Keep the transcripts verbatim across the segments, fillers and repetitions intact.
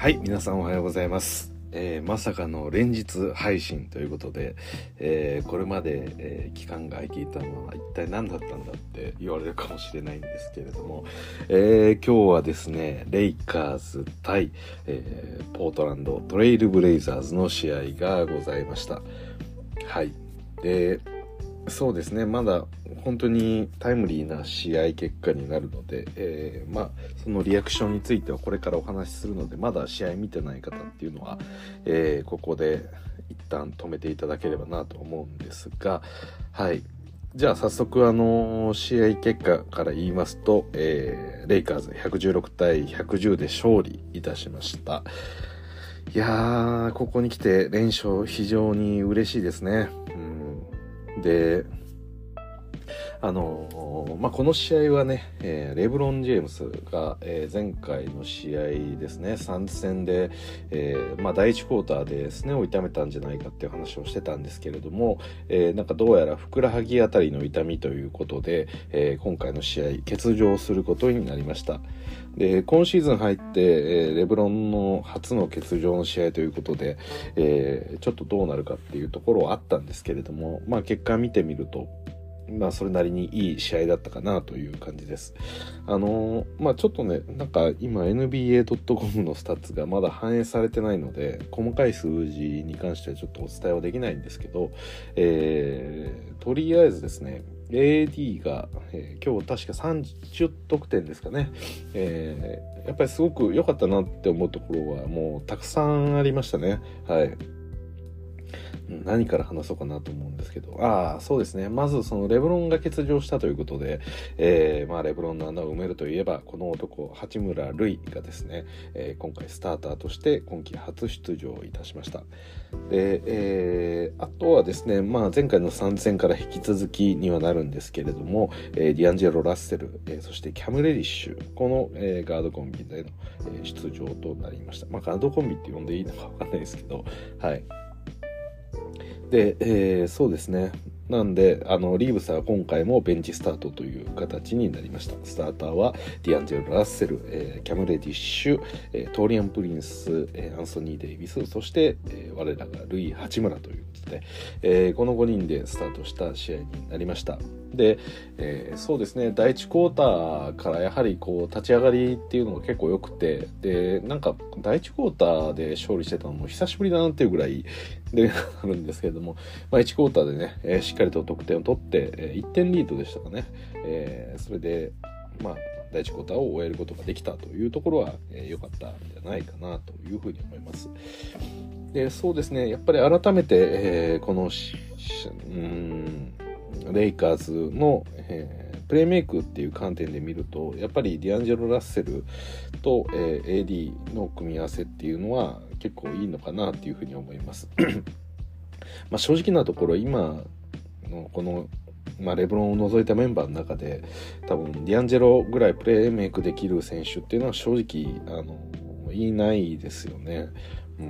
はい、皆さんおはようございます。えー、まさかの連日配信ということで、えー、これまで、えー、期間が空いていたのは一体何だったんだって言われるかもしれないんですけれども、えー、今日はですね、レイカーズ対、えー、ポートランドトレイルブレイザーズの試合がございました。はい。で、そうですね、まだ本当にタイムリーな試合結果になるので、えー、まあそのリアクションについてはこれからお話しするので、まだ試合見てない方っていうのは、えー、ここで一旦止めていただければなと思うんですが、はい。じゃあ早速あの試合結果から言いますと、えー、レイカーズひゃくじゅうろくたいひゃくじゅうで勝利いたしました。いやー、ここに来て連勝非常に嬉しいですね。うん、で、あのまあ、この試合はね、えー、レブロン・ジェームスが、えー、前回の試合ですね、さん戦で、えーまあ、だいいちクォーターですねを痛めたんじゃないかっていう話をしてたんですけれども、えー、なんかどうやらふくらはぎあたりの痛みということで、えー、今回の試合欠場することになりました。で、今シーズン入って、えー、レブロンの初の欠場の試合ということで、えー、ちょっとどうなるかっていうところはあったんですけれども、まあ、結果見てみるとまあそれなりにいい試合だったかなという感じです。あのー、まあちょっとね、なんか今 エヌビーエードットコム のスタッツがまだ反映されてないので、細かい数字に関してはちょっとお伝えはできないんですけど、えー、とりあえずですね、エーディー が、えー、今日確かさんじゅってんですかね、えー、やっぱりすごく良かったなって思うところはもうたくさんありましたね。はい。何から話そうかなと思うんですけど、ああ、そうですね。まずそのレブロンが欠場したということで、えー、まあレブロンの穴を埋めるといえば、この男、八村塁がですね、えー、今回スターターとして今季初出場いたしました。で、えー、あとはですね、まあ前回のさん戦から引き続きにはなるんですけれども、えー、ディアンジェロ・ラッセル、えー、そしてキャム・レディッシュ、この、えー、ガードコンビでの、えー、出場となりました。まあガードコンビって呼んでいいのかわかんないですけど、はい。で、えー、そうですね。なんで、あの、リーブスは今回もベンチスタートという形になりました。スターターは、ディアンジェロ・ラッセル、えー、キャム・レディッシュ、えー、トーリアン・プリンス、えー、アンソニー・デイビス、そして、えー、我らがルイ・八村ということで、えー、このごにんでスタートした試合になりました。で、えー、そうですね、だいいちクォーターからやはりこう立ち上がりっていうのが結構良くて、で、なんかだいいちクォーターで勝利してたのも久しぶりだなっていうぐらいであるんですけれども、まあ、いちクォーターでね、えー、しっかりと得点を取って、えー、いってんリードでしたかね、えー、それで、まあ、だいいちクォーターを終えることができたというところは良、えー、かったんじゃないかなというふうに思います。で、そうですね、やっぱり改めて、えー、このしうーんレイカーズの、えー、プレイメイクっていう観点で見ると、やっぱりディアンジェロ・ラッセルと、えー、エーディー の組み合わせっていうのは結構いいのかなっていうふうに思いますまあ正直なところ今のこの、まあ、レブロンを除いたメンバーの中で多分ディアンジェロぐらいプレイメイクできる選手っていうのは正直あのいないですよね。うん、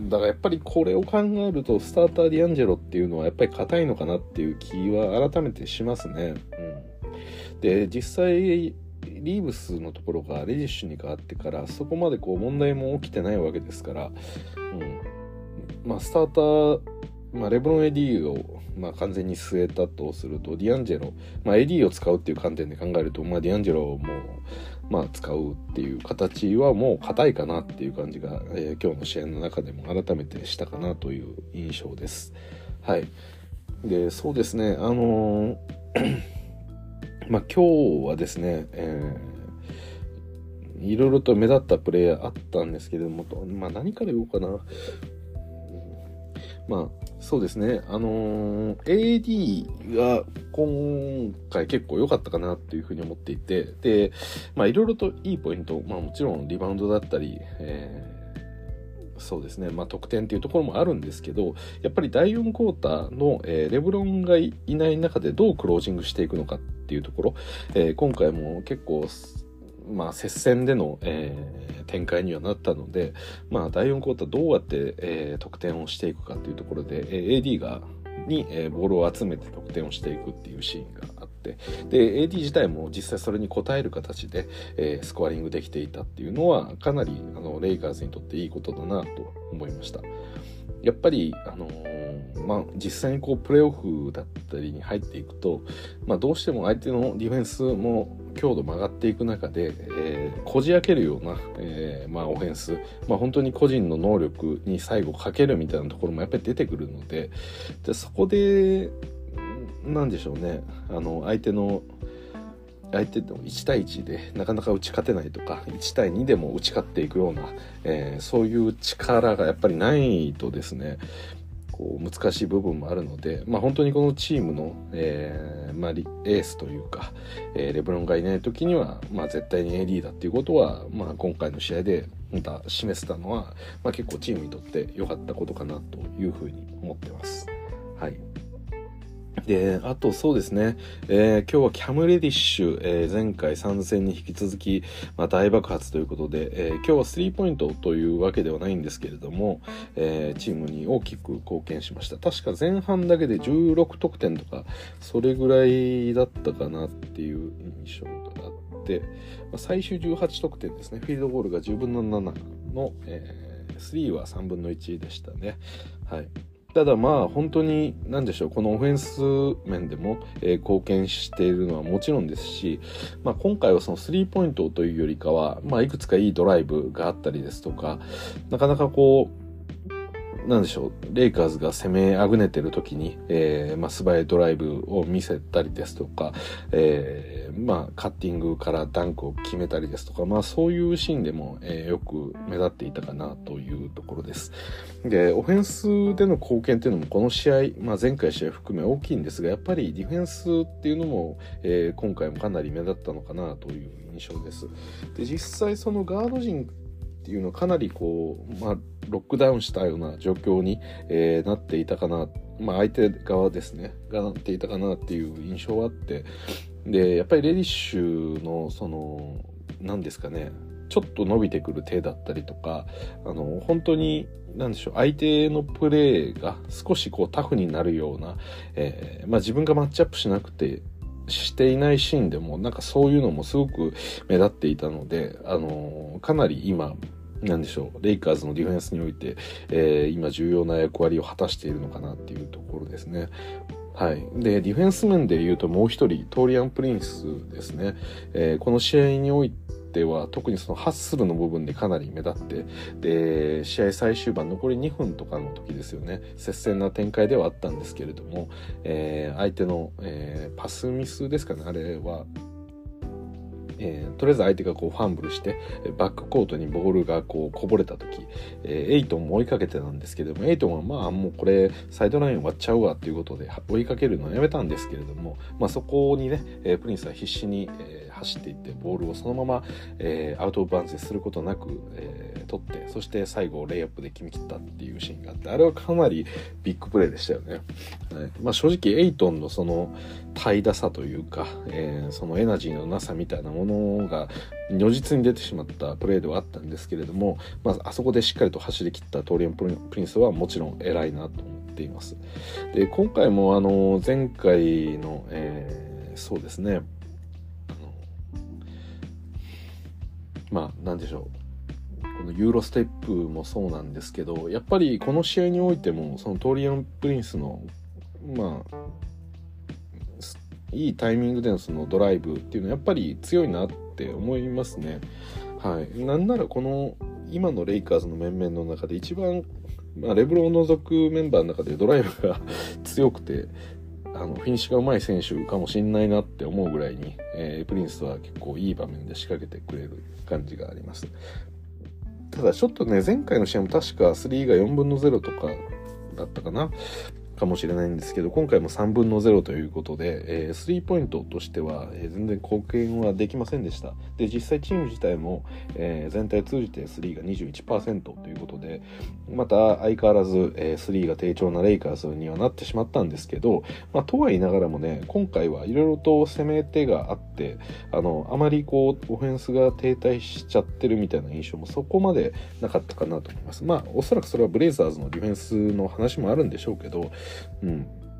だからやっぱりこれを考えるとスターターディアンジェロっていうのはやっぱり硬いのかなっていう気は改めてしますね。うん、で実際リーブスのところがレディッシュに変わってからそこまでこう問題も起きてないわけですから、うん、まあスターター、まあ、レブロン エーディー をまあ完全に据えたとするとディアンジェロ、まあ、エーディー を使うっていう観点で考えると、まあ、ディアンジェロもまあ使うっていう形はもう硬いかなっていう感じが、えー、今日の試合の中でも改めてしたかなという印象です。はい。で、そうですね、あのー、まあ今日はですね、えー、いろいろと目立ったプレーヤーあったんですけれども、まあ何から言おうかな。まあそうですね、あのー、エーディー が今回結構良かったかなっていうふうに思っていて、で、まあいろいろといいポイント、まあもちろんリバウンドだったり、えー、そうですね、まあ得点っていうところもあるんですけど、やっぱりだいよんクォーターの、えー、レブロンがいない中でどうクロージングしていくのかっていうところ、えー、今回も結構まあ、接戦での、えー、展開にはなったので、まあ、だいよんクォーターどうやって、えー、得点をしていくかというところで、えー、エーディー がに、えー、ボールを集めて得点をしていくっていうシーンがあって、で エーディー 自体も実際それに応える形で、えー、スコアリングできていたっていうのはかなりあのレイカーズにとっていいことだなと思いました。やっぱり、あのーまあ、実際にこうプレーオフだったりに入っていくと、まあ、どうしても相手のディフェンスも強度も上がっていく中で、えー、こじ開けるような、えーまあ、オフェンス、まあ、本当に個人の能力に最後かけるみたいなところもやっぱり出てくるので、でそこでなんでしょうね、あの相手の相手といち対いちでなかなか打ち勝てないとかいち対にでも打ち勝っていくような、えー、そういう力がやっぱりないとですね、こう難しい部分もあるので、まあ、本当にこのチームの、えーまあ、エースというか、えー、レブロンがいない時には、まあ、絶対に エーディー だっていうことは、まあ、今回の試合でまた示せたのは、まあ、結構チームにとって良かったことかなというふうに思ってます。はい。で、あとそうですね、えー、今日はキャム・レディッシュ、えー、前回参戦に引き続き、まあ、大爆発ということで、えー、今日はスリーポイントというわけではないんですけれども、えー、チームに大きく貢献しました。確か前半だけでじゅうろくとくてんとかそれぐらいだったかなっていう印象があって、まあ、最終じゅうはちとくてんですね。フィールドゴールがじゅうぶんのななの、えー、スリーはさんぶんのいちでしたね。はい。ただまあ本当に何でしょう、このオフェンス面でも、えー、貢献しているのはもちろんですし、まあ、今回はそのスリーポイントというよりかは、まあ、いくつかいいドライブがあったりですとか、なかなかこうなんでしょう、レイカーズが攻めあぐねてる時に、えーまあ、素早いドライブを見せたりですとか、えーまあ、カッティングからダンクを決めたりですとか、まあ、そういうシーンでも、えー、よく目立っていたかなというところです。で、オフェンスでの貢献っていうのもこの試合、まあ、前回試合含め大きいんですが、やっぱりディフェンスっていうのも、えー、今回もかなり目立ったのかなという印象です。で、実際そのガード陣っていうのはかなりこう、まあ、ロックダウンしたような状況に、えー、なっていたかな、まあ、相手側ですねがなっていたかなっていう印象はあって、でやっぱりレディッシュのその何ですかね、ちょっと伸びてくる手だったりとか、あの本当に何でしょう、相手のプレーが少しこうタフになるような、えーまあ、自分がマッチアップしなくてしていないシーンでもなんかそういうのもすごく目立っていたので、あのー、かなり今なんでしょう、レイカーズのディフェンスにおいて、えー、今重要な役割を果たしているのかなっていうところですね。はい。で、ディフェンス面で言うともう一人トーリアン・プリンスですね、えー、この試合においては特にそのハッスルの部分でかなり目立って、で試合最終盤残りにふんとかの時ですよね、接戦な展開ではあったんですけれども、えー、相手の、えー、パスミスですかね、あれはえー、とりあえず相手がこうファンブルしてバックコートにボールがこうこぼれた時、えー、エイトンも追いかけてたんですけれども、エイトンはまあもうこれサイドライン割っちゃうわということで追いかけるのをやめたんですけれども、まあ、そこにね、えー、プリンスは必死に、えー、走っていってボールをそのまま、えー、アウトオブバウンズすることなく、えー、取って、そして最後レイアップで決め切ったっていうシーンがあって、あれはかなりビッグプレーでしたよね。はい、まあ、正直エイトンのその怠惰さというか、えー、そのエナジーのなさみたいなものが如実に出てしまったプレーではあったんですけれども、まあ、あそこでしっかりと走り切ったトーリアン・プリンスはもちろん偉いなと思っています。で、今回もあの前回の、えー、そうですね、あのまあなんでしょう、このユーロステップもそうなんですけど、やっぱりこの試合においてもそのトーリアン・プリンスのまあいいタイミングでのそのドライブっていうのはやっぱり強いなって思いますね。はい。なんならこの今のレイカーズの面々の中で一番、まあ、レブロンを除くメンバーの中でドライブが強くて、あのフィニッシュが上手い選手かもしんないなって思うぐらいに、えー、プリンスは結構いい場面で仕掛けてくれる感じがあります。ただちょっとね、前回の試合も確かスリーがよんぶんのゼロとかだったかなかもしれないんですけど、今回もさんぶんのゼロということで、えー、スリーポイントとしては、えー、全然貢献はできませんでした。で、実際チーム自体も、えー、全体通じてスリーが にじゅういちパーセント ということで、また相変わらず、えー、スリーが低調なレイカーズにはなってしまったんですけど、まあ、とは言いながらもね、今回はいろいろと攻め手があって、あのあまりこうオフェンスが停滞しちゃってるみたいな印象もそこまでなかったかなと思います。まあおそらくそれはブレイザーズのディフェンスの話もあるんでしょうけど、うん、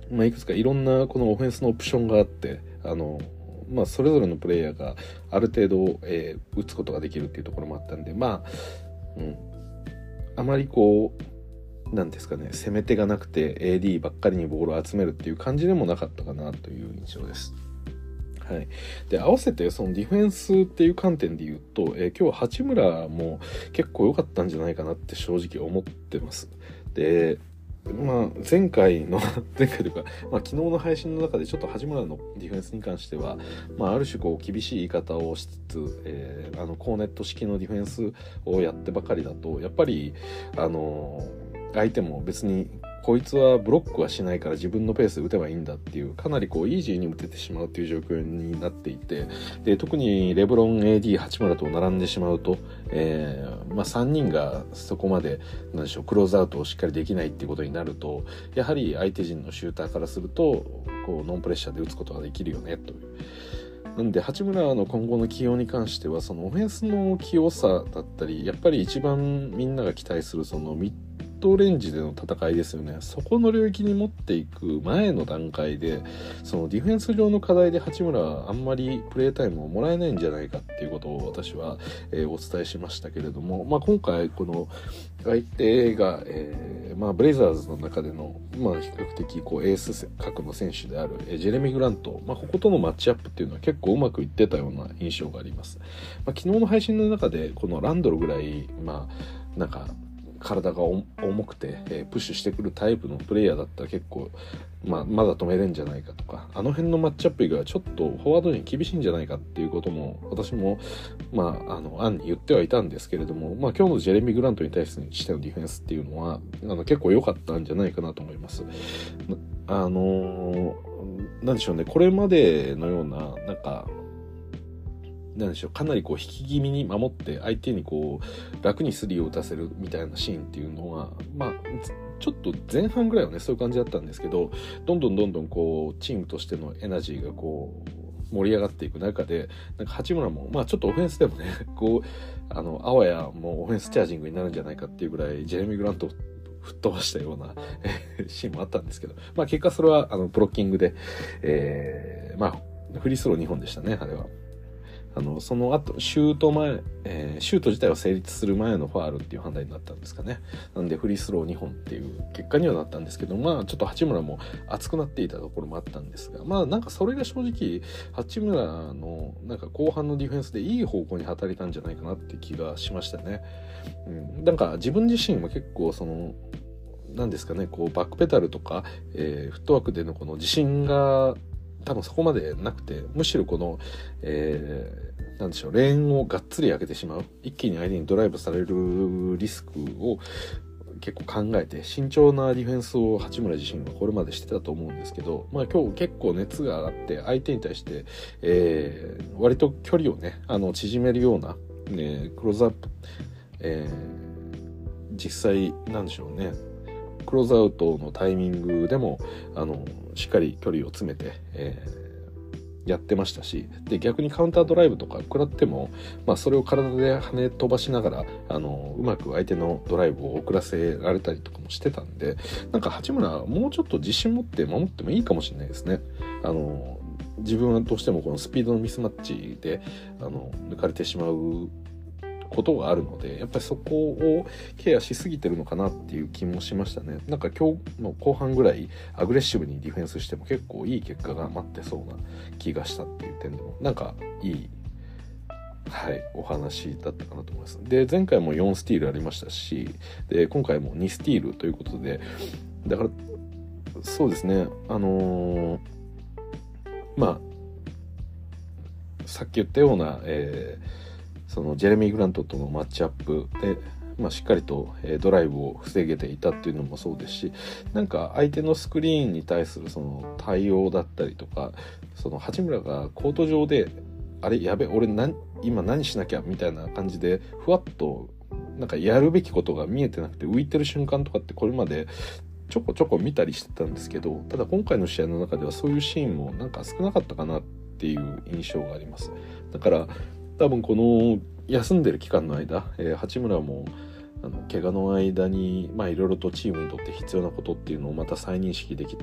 まあ、いくつかいろんなこのオフェンスのオプションがあって、あのまあ、それぞれのプレイヤーがある程度、えー、打つことができるっていうところもあったんで、まあ、うん、あまりこうなんですかね、攻め手がなくて エーディー ばっかりにボールを集めるっていう感じでもなかったかなという印象です。はい、で合わせてそのディフェンスっていう観点で言うと、えー、今日は八村も結構良かったんじゃないかなって正直思ってます。でまあ、前回の前回というか、まあ、昨日の配信の中でちょっと八村のディフェンスに関しては、まあ、ある種こう厳しい言い方をしつつ、えー、あのコーネット式のディフェンスをやってばかりだとやっぱりあの相手も別にこいつはブロックはしないから自分のペースで打てばいいんだっていうかなりこうイージーに打ててしまうっていう状況になっていて、で特にレブロン エーディー 八村と並んでしまうと、えーまあ、さんにんがそこまでなんでしょうクローズアウトをしっかりできないっていうことになると、やはり相手陣のシューターからするとこうノンプレッシャーで打つことができるよねという。なんで八村の今後の起用に関してはそのオフェンスの器用さだったり、やっぱり一番みんなが期待するそのミッドレンジでの戦いですよね。そこの領域に持っていく前の段階でそのディフェンス上の課題で八村はあんまりプレータイムをもらえないんじゃないかっていうことを私は、えー、お伝えしましたけれども、まあ、今回この相手が、えーまあ、ブレイザーズの中での、まあ、比較的こうエース格の選手である、えー、ジェレミー・グラント、まあ、こことのマッチアップっていうのは結構うまくいってたような印象があります。まあ、昨日の配信の中でこのランドルぐらいまあなんか体が重くて、えー、プッシュしてくるタイプのプレイヤーだったら結構、まあ、まだ止めれるんじゃないかとか、あの辺のマッチアップ以外はちょっとフォワードに厳しいんじゃないかっていうことも私も、まあ、あの案に言ってはいたんですけれども、まあ、今日のジェレミー・グラントに対してのディフェンスっていうのはあの結構良かったんじゃないかなと思います。あのー、なんでしょうね、これまでのようななんかなんでしょう、かなりこう引き気味に守って相手にこう楽にスリーを打たせるみたいなシーンっていうのは、まあちょっと前半ぐらいはねそういう感じだったんですけど、どんどんどんどんこうチームとしてのエナジーがこう盛り上がっていく中で、なんか八村もまあちょっとオフェンスでもねこうあのあわやもうオフェンスチャージングになるんじゃないかっていうぐらいジェレミー・グラントを吹っ飛ばしたようなシーンもあったんですけど、まあ結果それはあのブロッキングで、えー、まあフリースローにほんでしたね、あれは。あのその後シュート前、えー、シュート自体は成立する前のファールっていう判断になったんですかね。なんでフリースローにほんっていう結果にはなったんですけど、まあちょっと八村も熱くなっていたところもあったんですが、まあなんかそれが正直八村のなんか後半のディフェンスでいい方向に働いたんじゃないかなって気がしましたね。うん、なんか自分自身も結構そのなんですかね、こうバックペダルとか、えー、フットワークでのこの自信が多分そこまでなくて、むしろこの、えー、なんでしょう、レーンをがっつり上げてしまう、一気に相手にドライブされるリスクを結構考えて慎重なディフェンスを八村自身はこれまでしてたと思うんですけど、まあ今日結構熱が上がって相手に対して、えー、割と距離をねあの縮めるような、ね、クローズアップ、えー、実際なんでしょうね、クローズアウトのタイミングでもあのしっかり距離を詰めて、えー、やってましたし、で逆にカウンタードライブとか食らっても、まあ、それを体で跳ね飛ばしながらあのうまく相手のドライブを遅らせられたりとかもしてたんで、なんか八村はもうちょっと自信持って守ってもいいかもしれないですね。あの自分はどうしてもこのスピードのミスマッチであの抜かれてしまうことがあるので、やっぱりそこをケアしすぎてるのかなっていう気もしましたね。なんか今日の後半ぐらいアグレッシブにディフェンスしても結構いい結果が待ってそうな気がしたっていう点でもなんかいい、はい、お話だったかなと思います。で前回もよんスティールありましたし、で今回もにスティールということで、だからそうですね、あのー、まあさっき言ったような、えーそのジェレミー・グラントとのマッチアップで、まあ、しっかりとドライブを防げていたっていうのもそうですし、なんか相手のスクリーンに対するその対応だったりとか、その八村がコート上であれやべ俺何今何しなきゃみたいな感じでふわっとなんかやるべきことが見えてなくて浮いてる瞬間とかってこれまでちょこちょこ見たりしてたんですけど、ただ今回の試合の中ではそういうシーンもなんか少なかったかなっていう印象があります。だから多分この休んでる期間の間、えー、八村もあの怪我の間にまあいろいろとチームにとって必要なことっていうのをまた再認識できて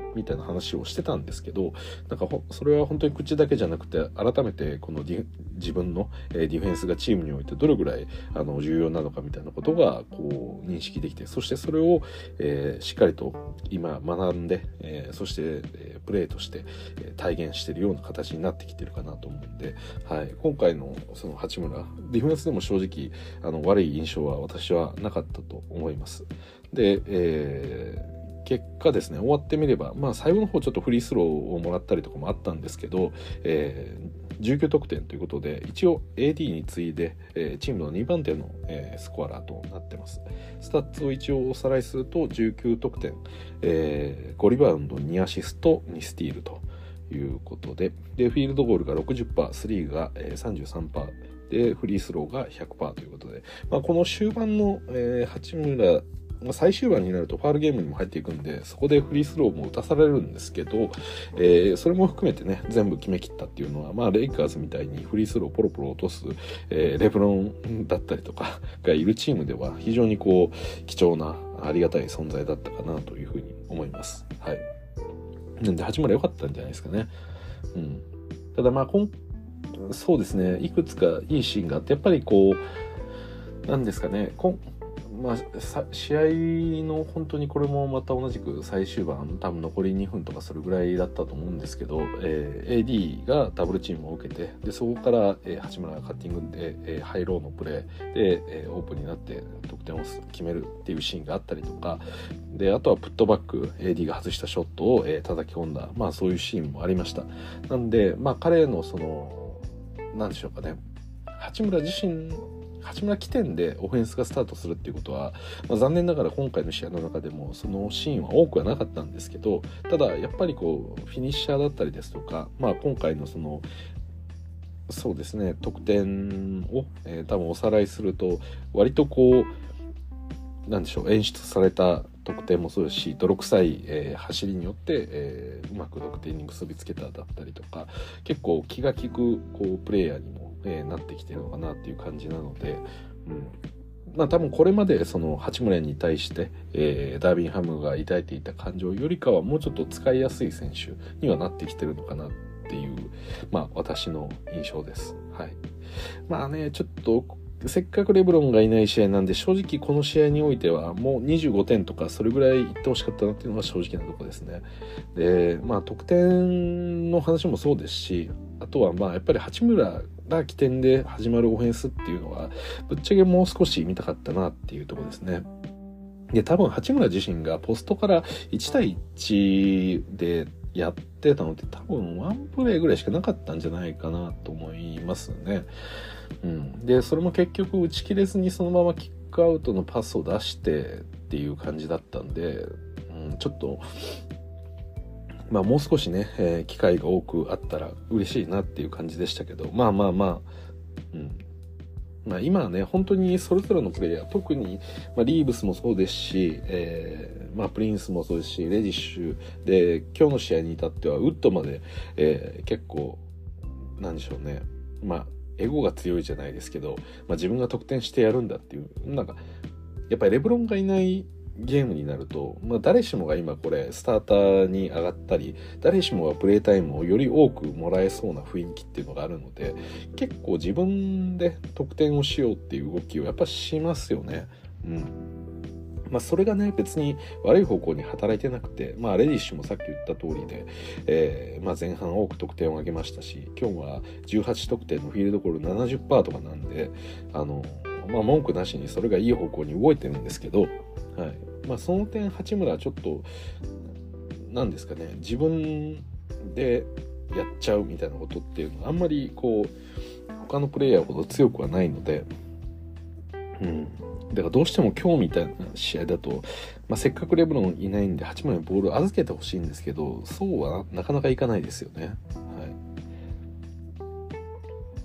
みたいな話をしてたんですけど、なんかそれは本当に口だけじゃなくて改めてこのディ自分のディフェンスがチームにおいてどれぐらいあの重要なのかみたいなことがこう認識できて、そしてそれを、えー、しっかりと今学んで、えー、そして、えー、プレーとして体現しているような形になってきてるかなと思うんで、はい、今回のその八村ディフェンスでも正直あの悪い印象は私はなかったと思います。で、えー結果ですね、終わってみれば、まあ最後の方ちょっとフリースローをもらったりとかもあったんですけど、えー、じゅうきゅう得点ということで、一応 エーディー に次いで、えー、チームのにばん手の、えー、スコアラーとなってます。スタッツを一応おさらいするとじゅうきゅう得点、えー、ごリバウンドにアシストにスティールということで、でフィールドゴールが ろくじゅっパーセント、スリーが さんじゅうさんパーセントでフリースローが ひゃくパーセント ということで、まあ、この終盤の、えー、八村最終盤になるとファールゲームにも入っていくんで、そこでフリースローも打たされるんですけど、えー、それも含めてね全部決めきったっていうのは、まあレイカーズみたいにフリースローをポロポロ落とす、えー、レブロンだったりとかがいるチームでは非常にこう貴重なありがたい存在だったかなというふうに思います。はい。なんで八村良かったんじゃないですかね。うん。ただまあこんそうですね、いくつかいいシーンがあって、やっぱりこうなんですかね、こんまあ、試合の本当にこれもまた同じく最終盤多分残りにふんとかそれぐらいだったと思うんですけど、えー、エーディー がダブルチームを受けて、でそこから、えー、八村がカッティングで、えー、ハイローのプレーで、えー、オープンになって得点を決めるっていうシーンがあったりとかで、あとはプットバック エーディー が外したショットを、えー、叩き込んだ、まあそういうシーンもありました。なんでまあ彼のそのなんでしょうかね、八村自身八村起点でオフェンスがスタートするっていうことは、まあ、残念ながら今回の試合の中でもそのシーンは多くはなかったんですけど、ただやっぱりこうフィニッシャーだったりですとか、まあ、今回のそのそうですね得点を、えー、多分おさらいすると割とこうなんでしょう、演出された得点もそうですし、泥臭い、えー、走りによって、えー、うまく得点に結びつけただったりとか、結構気が利くこうプレイヤーにもえー、なってきてるのかなっていう感じなので、うん、まあ多分これまでその八村に対して、えー、ダービンハムが抱いていた感情よりかはもうちょっと使いやすい選手にはなってきてるのかなっていう、まあ私の印象です。はい。まあね、ちょっとせっかくレブロンがいない試合なんで、正直この試合においてはもうにじゅうごてんとかそれぐらいいってほしかったなっていうのが正直なところですね。で、まあ得点の話もそうですし、あとはまあやっぱり八村が起点で始まるオフェンスっていうのはぶっちゃけもう少し見たかったなっていうところですね。で、多分八村自身がポストからいち対いちでやってたのって多分ワンプレーぐらいしかなかったんじゃないかなと思いますね。うん、でそれも結局打ち切れずにそのままキックアウトのパスを出してっていう感じだったんで、うん、ちょっとまあもう少しね、えー、機会が多くあったら嬉しいなっていう感じでしたけど、まあまあまあ、うんまあ、今はね本当にそれぞれのプレイヤー、特に、まあ、リーブスもそうですし、えーまあ、プリンスもそうですし、レディッシュで今日の試合に至ってはウッドまで、えー、結構なんでしょうね、まあエゴが強いじゃないですけど、まあ、自分が得点してやるんだっていう、なんかやっぱりレブロンがいないゲームになると、まあ、誰しもが今これスターターに上がったり、誰しもがプレータイムをより多くもらえそうな雰囲気っていうのがあるので、結構自分で得点をしようっていう動きをやっぱしますよね。うんまあ、それがね別に悪い方向に働いてなくて、まあ、レディッシュもさっき言った通りで、えーまあ、前半多く得点を挙げましたし、今日はじゅうはち得点のフィールドゴール ななじゅっパーセント とかなんで、あの、まあ、文句なしにそれがいい方向に動いてるんですけど、はいまあ、その点八村はちょっとなんですかね、自分でやっちゃうみたいなことっていうのはあんまりこう他のプレイヤーほど強くはないので、うんだからどうしても今日みたいな試合だと、まあ、せっかくレブロンいないんで八村にボールを預けてほしいんですけど、そうはなかなかいかないですよね。はい。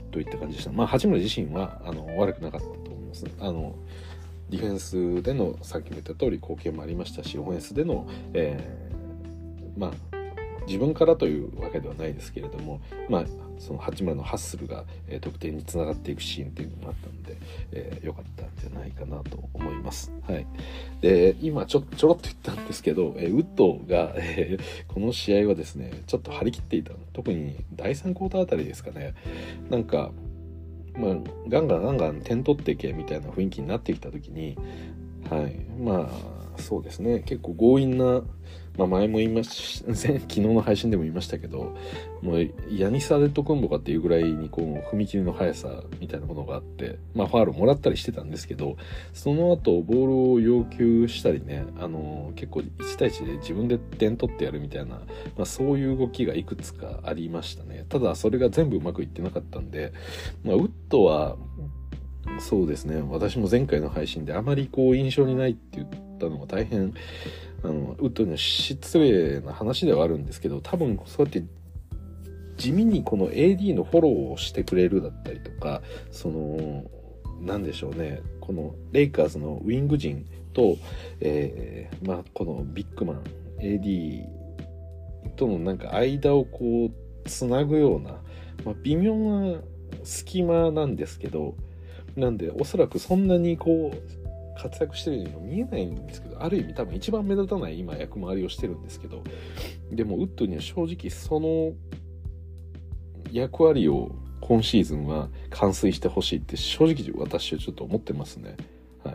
といった感じでした。まあ八村自身はあの悪くなかったと思います。あのディフェンスでのさっきも言った通り貢献もありましたし、オフェンスでの、えー、まあ自分からというわけではないですけれども、まあその八村のハッスルが、えー、得点につながっていくシーンっていうのもあったので、えー、よかったんじゃないかなと思います。はい。で、今ちょちょろっと言ったんですけど、えー、ウッドが、えー、この試合はですね、ちょっと張り切っていた。特にだいさんクォーターあたりですかね。なんか、まあ、ガンガンガンガン点取っていけみたいな雰囲気になってきた時に、はい、まあそうですね、結構強引な、まあ、前も言いまし昨日の配信でも言いましたけど、もうヤニス・アデトクンボかっていうぐらいにこう踏み切りの速さみたいなものがあって、まあファウルもらったりしてたんですけど、その後ボールを要求したりね、あの結構いち対いちで自分で点取ってやるみたいな、まあ、そういう動きがいくつかありましたね。ただそれが全部うまくいってなかったんで、まあ、ウッドはそうですね、私も前回の配信であまりこう印象にないって言ったのは大変あのウッドには失礼な話ではあるんですけど、多分そうやって地味にこの エーディー のフォローをしてくれるだったりとか、そのなんでしょうね、このレイカーズのウィング陣と、えー、まあこのビッグマン エーディー とのなんか間をこうつなぐような、まあ、微妙な隙間なんですけど、なんでおそらくそんなにこう活躍してるようにも見えないんですけど、ある意味多分一番目立たない今役回りをしてるんですけど、でもウッドには正直その役割を今シーズンは完遂してほしいって正直私はちょっと思ってますね。はい。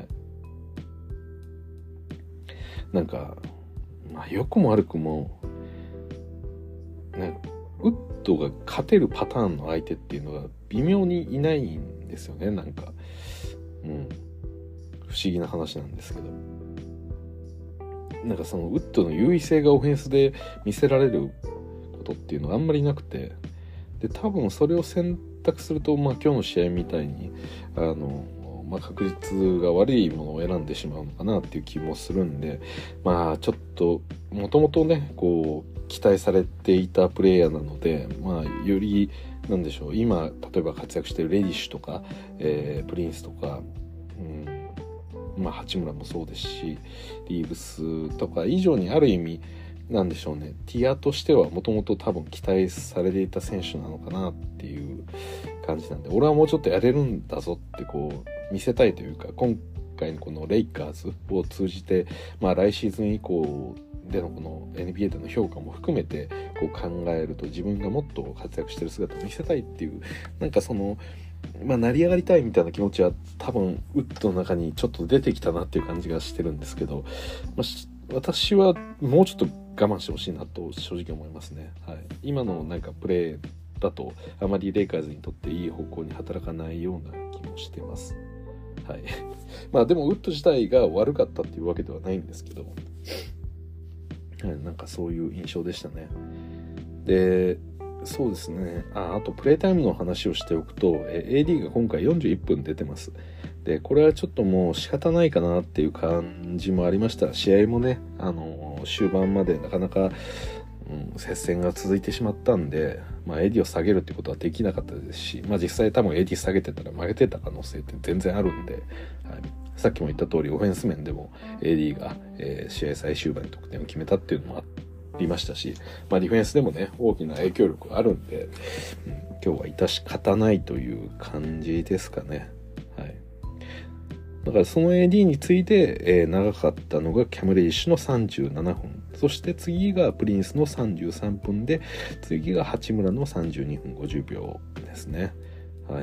なんか、まあ良くも悪くもね、ウッドが勝てるパターンの相手っていうのが微妙にいないんですよね。なんか、うん、不思議な話なんですけど、なんかそのウッドの優位性がオフェンスで見せられることっていうのがあんまりなくて、で多分それを選択すると、まあ今日の試合みたいにあの、まあ、確率が悪いものを選んでしまうのかなっていう気もするんで、まあちょっともともとねこう期待されていたプレイヤーなので、まあよりなんでしょう、今例えば活躍しているレディッシュとか、えー、プリンスとか、うん、まあ八村もそうですしリーブスとか以上にある意味なんでしょうね、ティアとしてはもともと多分期待されていた選手なのかなっていう感じなんで、俺はもうちょっとやれるんだぞってこう見せたいというか、今回のこのレイカーズを通じて、まあ来シーズン以降でのこの エヌビーエー での評価も含めてこう考えると、自分がもっと活躍してる姿を見せたいっていう、なんかそのまあ成り上がりたいみたいな気持ちは多分ウッドの中にちょっと出てきたなっていう感じがしてるんですけど、まあ、私はもうちょっと我慢してほしいなと正直思いますね。はい、今のなんかプレーだとあまりレイカーズにとっていい方向に働かないような気もしてます。はい。まあでもウッド自体が悪かったっていうわけではないんですけど、はい、なんかそういう印象でしたね。で、そうですね。あ、あとプレイタイムの話をしておくと、エーディー が今回よんじゅういっぷん出てます。で、これはちょっともう仕方ないかなっていう感じもありました。試合もね、あの終盤までなかなか、うん、接戦が続いてしまったんで、まあ、エーディー を下げるってことはできなかったですし、まあ、実際多分 エーディー 下げてたら負けてた可能性って全然あるんで、はい、さっきも言った通りオフェンス面でも エーディー が、えー、試合最終盤に得点を決めたっていうのもありましたし、まあ、ディフェンスでもね大きな影響力があるんで、うん、今日は致し方ないという感じですかね。はい、だからその エーディー について、えー、長かったのがキャム・レイシュのさんじゅうななふん、そして次がプリンスのさんじゅうさんぷんで、次が八村のさんじゅうにふんごじゅうびょうですね。はい。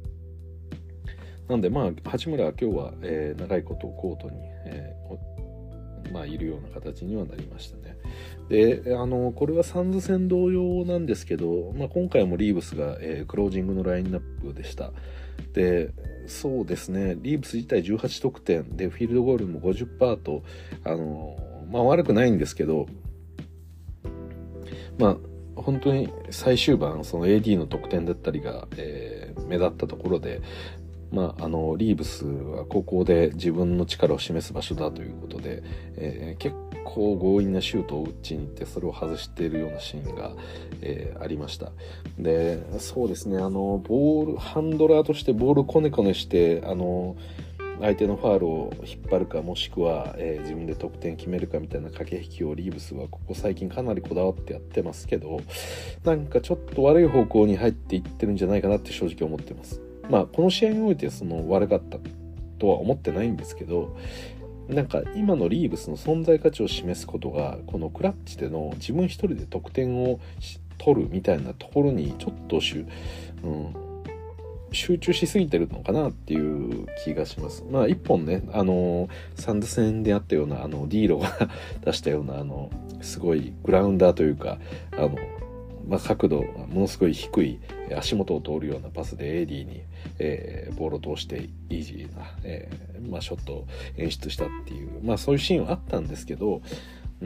なんでまあ八村は今日は、えー、長いことコートに、えー、まあいるような形にはなりましたね。で、あのこれはサンズ戦同様なんですけど、まあ、今回もリーブスが、えー、クロージングのラインナップでした。で、そうですね、リーブス自体じゅうはちとくてんでフィールドゴールも ごじゅっパーセント とあのまあ悪くないんですけど、まあ本当に最終盤その エーディー の得点だったりが、えー、目立ったところで、まあ、あのリーブスはここで自分の力を示す場所だということで、えー、結構強引なシュートを打ちに行ってそれを外しているようなシーンが、えー、ありました。で、そうですね、あのボールハンドラーとしてボールコネコネしてあの相手のファールを引っ張るか、もしくは、えー、自分で得点決めるかみたいな駆け引きをリーブスはここ最近かなりこだわってやってますけど、なんかちょっと悪い方向に入っていってるんじゃないかなって正直思ってます。まあこの試合においてその悪かったとは思ってないんですけど、なんか今のリーブスの存在価値を示すことがこのクラッチでの自分一人で得点を取るみたいなところにちょっとしゅ、うん、集中しすぎてるのかなっていう気がします。まあ一本ね、あのサンズ戦であったようなあのディーロが出したようなあのすごいグラウンダーというか、あのまあ、角度ものすごい低い足元を通るようなパスで エーディー に、えー、ボールを通してイージーな、えーまあ、ショットを演出したっていう、まあそういうシーンはあったんですけど、うん、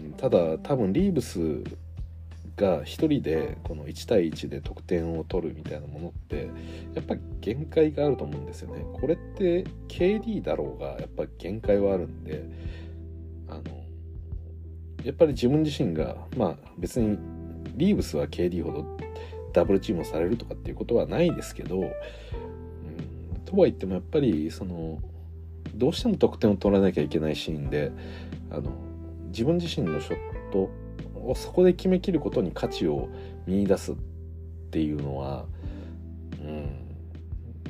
ただ多分リーブスが一人でこのいち対いちで得点を取るみたいなものってやっぱり限界があると思うんですよね。これって ケーディー だろうがやっぱり限界はあるんで、あのやっぱり自分自身がまあ別にリーブスは ケーディー ほどダブルチームをされるとかっていうことはないですけど、うん、とは言ってもやっぱりそのどうしても得点を取らなきゃいけないシーンで、あの自分自身のショットをそこで決めきることに価値を見出すっていうのは、うん、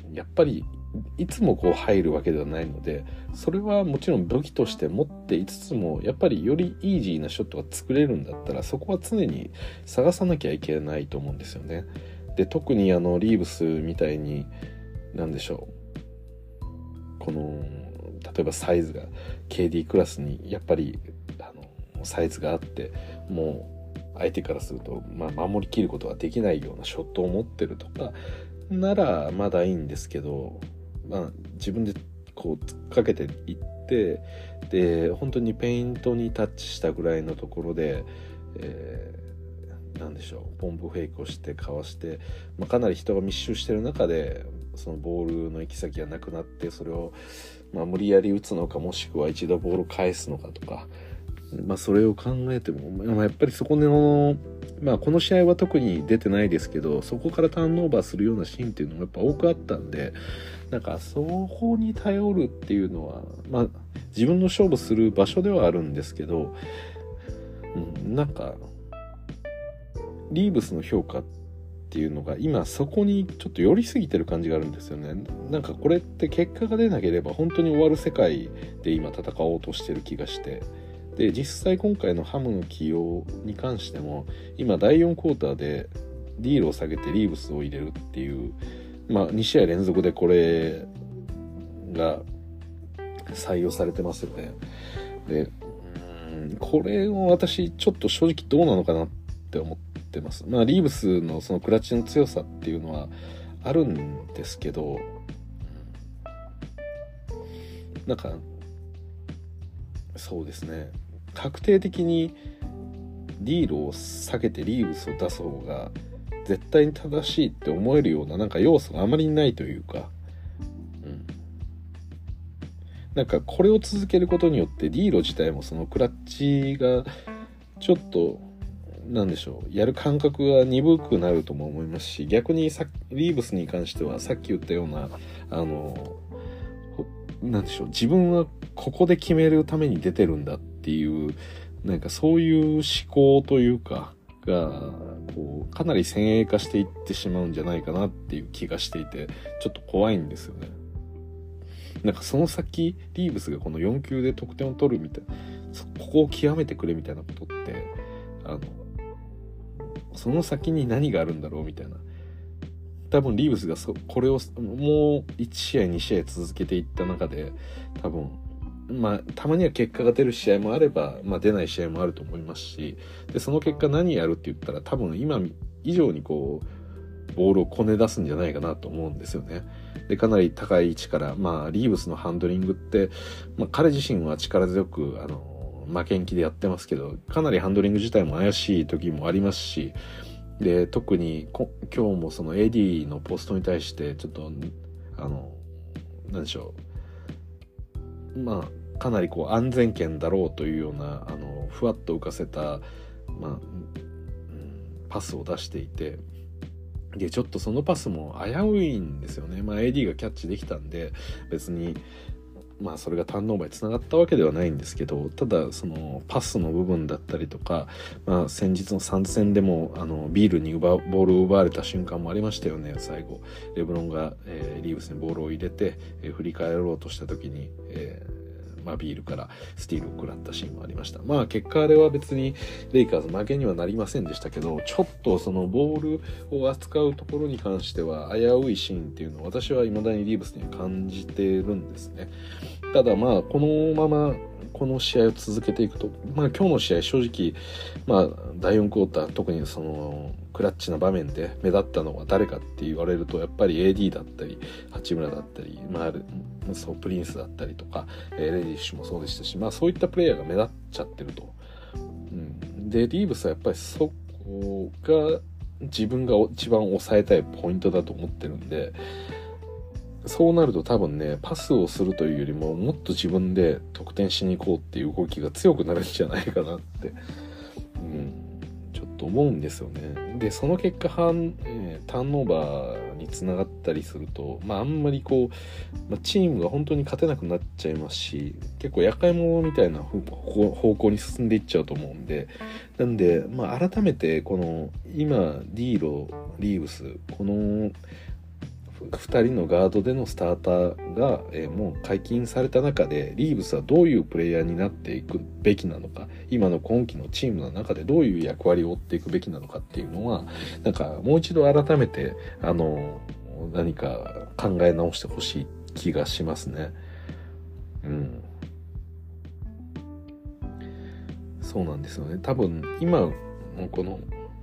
やっぱりいつもこう入るわけではないので、それはもちろん武器として持っていつつもやっぱりよりイージーなショットが作れるんだったらそこは常に探さなきゃいけないと思うんですよね。で特にあのリーブスみたいに何でしょう、この例えばサイズが ケーディー クラスにやっぱりあのサイズがあってもう相手からすると、まあ、守りきることができないようなショットを持ってるとかならまだいいんですけど、まあ、自分でこう突っかけていってで本当にペイントにタッチしたぐらいのところで、えー、なんでしょうポンプフェイクをしてかわして、まあ、かなり人が密集してる中でそのボールの行き先がなくなってそれを、まあ、無理やり打つのかもしくは一度ボールを返すのかとか、まあ、それを考えても、まあ、やっぱりそこの、まあ、この試合は特に出てないですけどそこからターンオーバーするようなシーンっていうのがやっぱ多くあったんで、なんかそこに頼るっていうのは、まあ、自分の勝負する場所ではあるんですけど、うん、なんかリーブスの評価っていうのが今そこにちょっと寄りすぎてる感じがあるんですよね。なんかこれって結果が出なければ本当に終わる世界で今戦おうとしてる気がして、で実際今回のハムの起用に関しても今だいよんクォーターでディールを下げてリーブスを入れるっていう、まあに試合連続でこれが採用されてますよね。で、うーんこれを私ちょっと正直どうなのかなって思ってます。まあリーブスのそのクラッチの強さっていうのはあるんですけど、なんかそうですね、確定的にディールを下げてリーブスを出す方が絶対に正しいって思えるようななんか要素があまりないというか、うん、なんかこれを続けることによってディーロ自体もそのクラッチがちょっとなんでしょうやる感覚が鈍くなるとも思いますし、逆にさリーブスに関してはさっき言ったようなあのなんでしょう自分はここで決めるために出てるんだっていうなんかそういう思考というかがこうかなり先鋭化していってしまうんじゃないかなっていう気がしていてちょっと怖いんですよね。なんかその先リーブスがこのよん球で得点を取るみたいなここを極めてくれみたいなことってあのその先に何があるんだろうみたいな、多分リーブスがそこれをもういち試合に試合続けていった中で多分まあたまには結果が出る試合もあれば、まあ、出ない試合もあると思いますし、でその結果何やるって言ったら多分今以上にこうボールをこね出すんじゃないかなと思うんですよね。でかなり高い位置からまあリーブスのハンドリングって、まあ、彼自身は力強くあの負けん気でやってますけどかなりハンドリング自体も怪しい時もありますし、で特に今日もその エーディー のポストに対してちょっとあの何でしょうまあかなりこう安全圏だろうというようなあのふわっと浮かせた、まあうん、パスを出していて、 でちょっとそのパスも危ういんですよね。まあ エーディー がキャッチできたんで別にまあそれがターンオーバーにつながったわけではないんですけど、ただそのパスの部分だったりとか、まあ先日のさん戦でもあのビールに奪うボールを奪われた瞬間もありましたよね。最後レブロンが、えー、リーブスにボールを入れて、えー、振り返ろうとした時に、えーまあ、ビールからスティールを食らったシーンもありました。まあ結果あれは別にレイカーズ負けにはなりませんでしたけど、ちょっとそのボールを扱うところに関しては危ういシーンっていうのを私は未だにリーブスには感じてるんですね。ただまあこのままこの試合を続けていくと、まあ今日の試合正直まあだいよんクォーター特にそのクラッチな場面で目立ったのは誰かって言われるとやっぱり エーディー だったり八村だったり、まあ、あるそうプリンスだったりとか、えー、レディッシュもそうでしたし、まあそういったプレイヤーが目立っちゃってると、うん、でリーブスはやっぱりそこが自分が一番抑えたいポイントだと思ってるんで、そうなると多分ねパスをするというよりももっと自分で得点しに行こうっていう動きが強くなるんじゃないかなって、うん、ちょっと思うんですよね。でその結果半、えー、ターンオーバーにつながったりすると、まああんまりこう、まあ、チームが本当に勝てなくなっちゃいますし、結構厄介者みたいな方向に進んでいっちゃうと思うんで、なんでまあ改めてこの今ディーロリーブスこのふたりのガードでのスターターが、えー、もう解禁された中でリーブスはどういうプレイヤーになっていくべきなのか、今の今季のチームの中でどういう役割を負っていくべきなのかっていうのはなんかもう一度改めてあの何か考え直してほしい気がしますね。うん、そうなんですよね。多分今のこの、うん、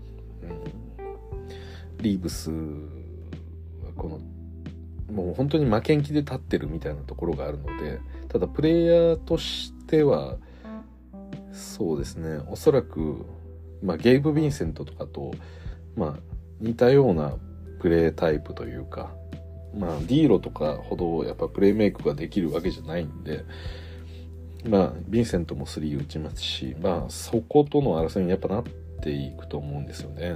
リーブスはこのもう本当に負けん気で立ってるみたいなところがあるので、ただプレイヤーとしてはそうですね、おそらく、まあ、ゲイブ・ヴィンセントとかと、まあ、似たようなプレータイプというか、まあ、ディーロとかほどやっぱプレイメイクができるわけじゃないんで、まあ、ヴィンセントもスリー打ちますし、まあ、そことの争いにやっぱなっていくと思うんですよね。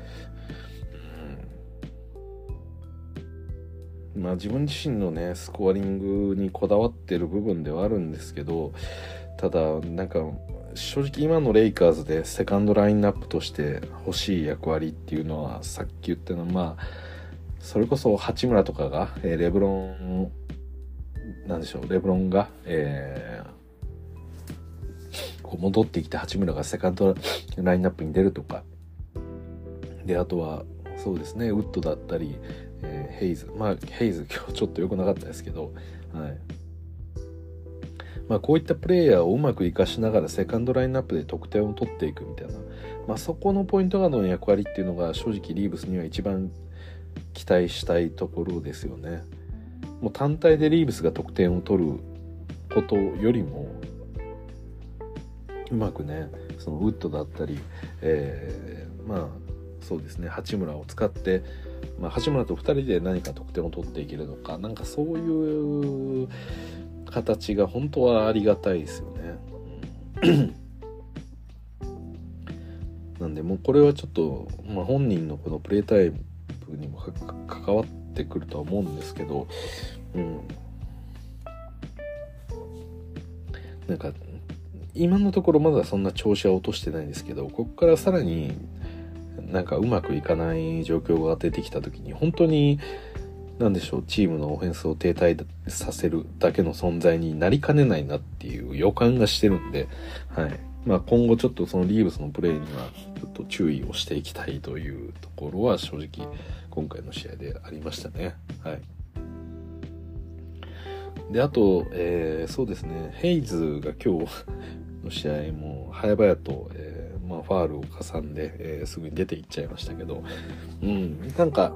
まあ自分自身のねスコアリングにこだわってる部分ではあるんですけど、ただなんか正直今のレイカーズでセカンドラインナップとして欲しい役割っていうのはさっき言ったのはまあそれこそ八村とかが、えー、レブロンなんでしょうレブロンが、えー、こう戻ってきて八村がセカンドラインナップに出るとかで、あとはそうですねウッドだったりえー、ヘイズまあヘイズ今日ちょっと良くなかったですけど、はい、まあこういったプレイヤーをうまく活かしながらセカンドラインナップで得点を取っていくみたいな、まあそこのポイントガードの役割っていうのが正直リーブスには一番期待したいところですよね。もう単体でリーブスが得点を取ることよりもうまくねそのウッドだったり、えー、まあそうですね八村を使ってまあ、八村とふたりで何か得点を取っていけるのか、なんかそういう形が本当はありがたいですよね。なんでもうこれはちょっと、まあ、本人のこのプレータイプにも関わってくるとは思うんですけど、うん、なんか今のところまだそんな調子は落としてないんですけど、ここからさらになんかうまくいかない状況が出てきた時に本当に何でしょうチームのオフェンスを停滞させるだけの存在になりかねないなっていう予感がしてるんで、はいまあ、今後ちょっとそのリーブスのプレーにはちょっと注意をしていきたいというところは正直今回の試合でありましたね。はい。であと、えー、そうですねヘイズが今日の試合も早々と、えーまあ、ファールをかさんで、えー、すぐに出ていっちゃいましたけど、うん、なんか、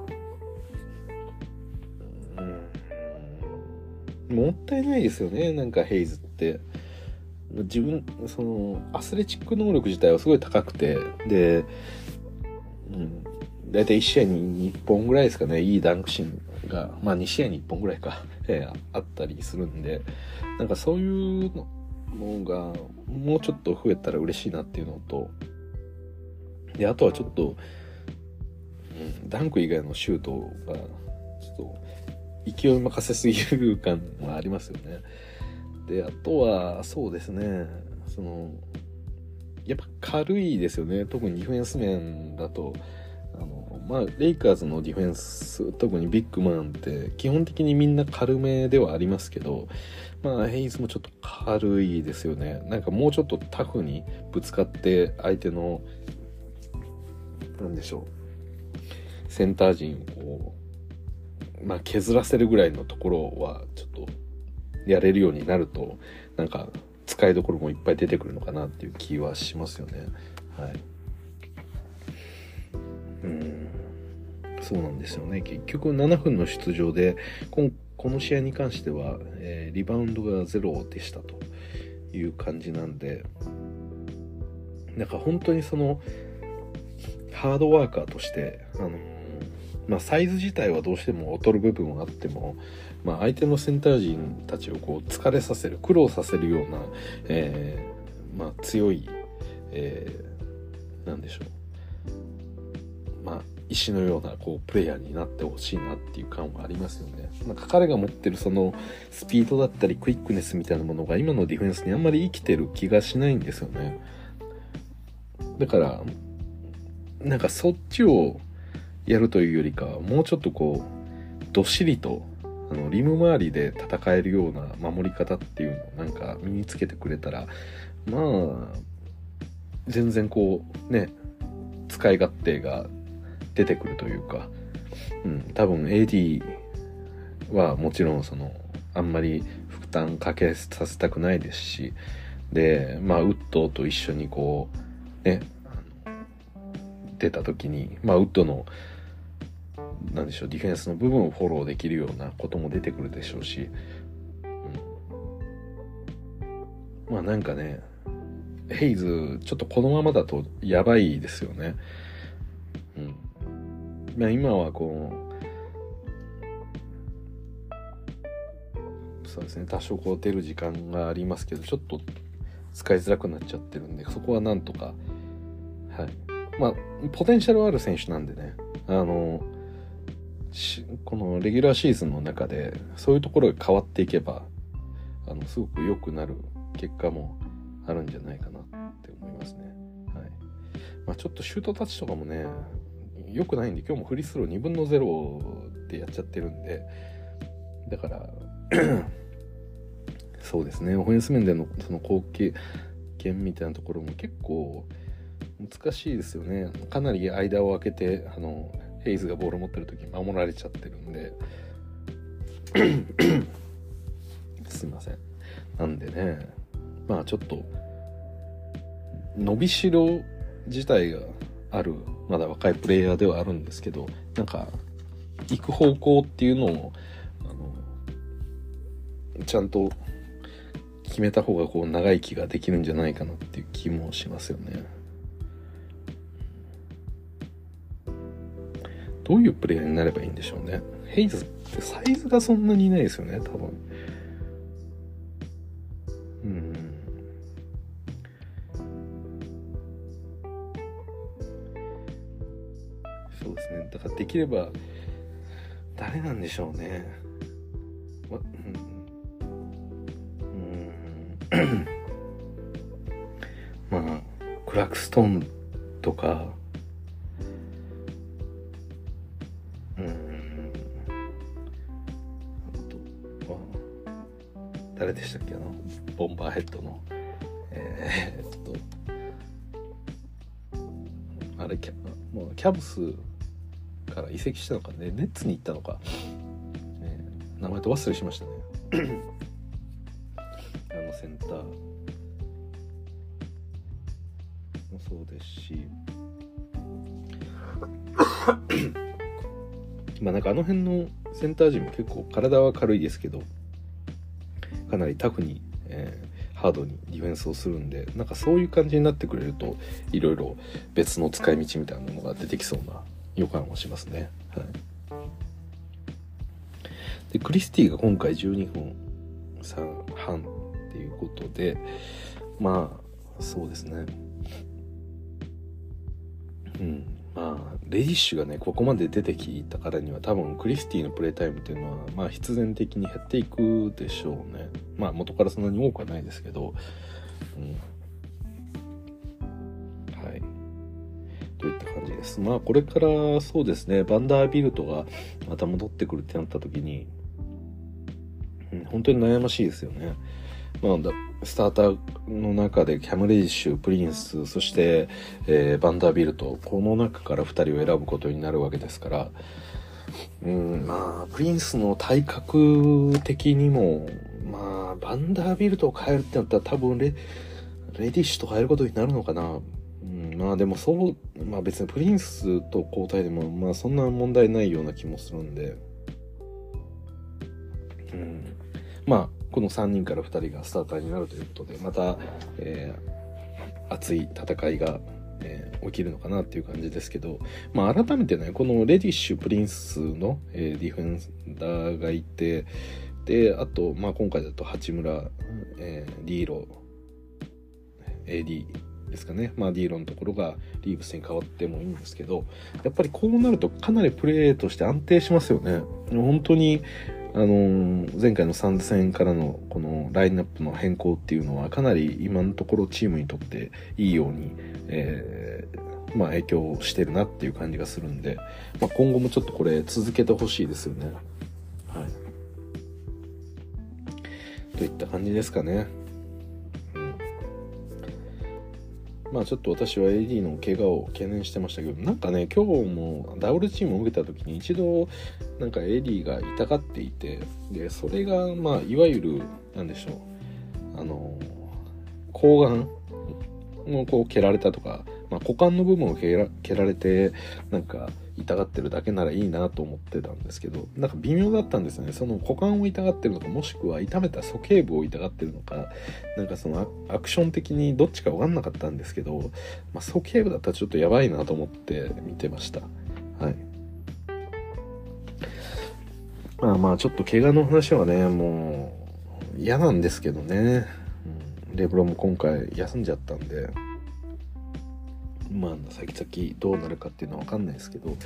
うん、もったいないですよね。なんかヘイズって自分そのアスレチック能力自体はすごい高くて、で、うん、だいたいいち試合ににほんぐらいですかね、いいダンクシーンが、まあに試合にいっぽんぐらいか、えー、あったりするんで、なんかそういうののがもうちょっと増えたら嬉しいなっていうのと、であとはちょっとうん、ダンク以外のシュートがちょっと勢い任せすぎる感はありますよね。であとはそうですね、そのやっぱ軽いですよね。特にディフェンス面だとあの、まあ、レイカーズのディフェンス、特にビッグマンって基本的にみんな軽めではありますけど、まあヘイズもちょっと軽いですよね。なんかもうちょっとタフにぶつかって相手のなんでしょう、センター陣をこう、まあ、削らせるぐらいのところはちょっとやれるようになると、なんか使いどころもいっぱい出てくるのかなっていう気はしますよね。はい。うん、そうなんですよね。結局ななふんの出場でここの試合に関しては、えー、リバウンドがゼロでしたという感じなんで、なんか本当にそのハードワーカーとしてあの、まあ、サイズ自体はどうしても劣る部分はあっても、まあ、相手のセンター陣たちをこう疲れさせる、苦労させるような、えーまあ、強い、えー、なんでしょう、まあ、石のようなこうプレイヤーになってほしいなっていう感はありますよね。なんか彼が持ってるそのスピードだったりクイックネスみたいなものが今のディフェンスにあんまり生きてる気がしないんですよね。だからなんかそっちをやるというよりかはもうちょっとこうどっしりとあのリム周りで戦えるような守り方っていうのをなんか身につけてくれたら、まあ全然こうね使い勝手が出てくるというか、うん、多分 エーディー はもちろんそのあんまり負担かけさせたくないですし、でまあウッドと一緒にこうね出た時に、まあ、ウッドのなんでしょうディフェンスの部分をフォローできるようなことも出てくるでしょうし、うん、まあなんかねヘイズちょっとこのままだとやばいですよね。うん、まあ、今はこうそうですね多少こう出る時間がありますけどちょっと使いづらくなっちゃってるんで、そこはなんとか、はい、まあポテンシャルある選手なんでね、あのこのレギュラーシーズンの中でそういうところが変わっていけばあのすごく良くなる結果もあるんじゃないかなって思いますね。はい。まあちょっとシュートタッチとかもね良くないんで、今日もフリースローにぶんのゼロでやっちゃってるんで、だからそうですねオフェンス面でのその貢献みたいなところも結構難しいですよね。かなり間を空けてあのヘイズがボール持ってる時に守られちゃってるんですいません。なんでねまあちょっと伸びしろ自体があるまだ若いプレイヤーではあるんですけど、なんか行く方向っていうのをあのちゃんと決めた方がこう長生きができるんじゃないかなっていう気もしますよね。どういうプレイヤーになればいいんでしょうね。ヘイズってサイズがそんなにいないですよね多分。うんそうですね。だからできれば誰なんでしょうね。ま、うん、うんまあクラクストンとか、うんあとは誰でしたっけ、あのボンバーヘッドのえー、っとあれキャもうキャブスから移籍したのかね、ネッツに行ったのか、えー、名前と忘れしましたねあのセンターもそうですしまあなんかあの辺のセンター陣も結構体は軽いですけどかなりタフに、えー、ハードにディフェンスをするんで、なんかそういう感じになってくれるといろいろ別の使い道みたいなものが出てきそうな予感もしますね。はい、でクリスティが今回じゅうにふんさんはんっていうことで、まあそうですね、うんまあレディッシュがねここまで出てきたからには多分クリスティのプレイタイムっていうのはまあ必然的に減っていくでしょうね。まあ元からそんなに多くはないですけど、うん、はいといった感じです。まあこれからそうですね、バンダービルトがまた戻ってくるってなった時に、うん、本当に悩ましいですよね。まあ、スターターの中でキャム・レディッシュ、プリンス、そして、えー、バンダービルト、この中からふたりを選ぶことになるわけですから、うん、まあプリンスの体格的にもまあバンダービルトを変えるってなったら多分レレディッシュと変えることになるのかな。うん、まあでもそうまあ別にプリンスと交代でもまあそんな問題ないような気もするんで、うん、まあこのさんにんからふたりがスターターになるということで、また、えー、熱い戦いが、えー、起きるのかなっていう感じですけど、まあ改めてねこのレディッシュプリンスの、えー、ディフェンダーがいて、であと、まあ、今回だと八村、えー、リーロ エーディー ですかね、まあ、ディーロのところがリーブスに変わってもいいんですけど、やっぱりこうなるとかなりプレーとして安定しますよね。本当にあのー、前回の参戦からのこのラインナップの変更っていうのはかなり今のところチームにとっていいように、えーまあ、影響してるなっていう感じがするんで、まあ、今後もちょっとこれ続けてほしいですよね。はいといった感じですかね。うん、まあちょっと私は エーディー の怪我を懸念してましたけど、なんかね今日もダブルチームを受けた時に一度なんか エーディー が痛がっていて、でそれがまあいわゆるなんでしょう、あの睾丸をこう蹴られたとか、まあ、股間の部分を蹴ら、蹴られてなんか痛がってるだけならいいなと思ってたんですけど、なんか微妙だったんですよね。その股間を痛がってるのか、もしくは痛めた鼠径部を痛がってるのか、なんかそのアクション的にどっちか分かんなかったんですけど、まあ、鼠径部だったらちょっとやばいなと思って見てました。はい。まあまあちょっと怪我の話はねもう嫌なんですけどね、うん、レブロンも今回休んじゃったんで、まあ先々どうなるかっていうのは分かんないですけど、はい、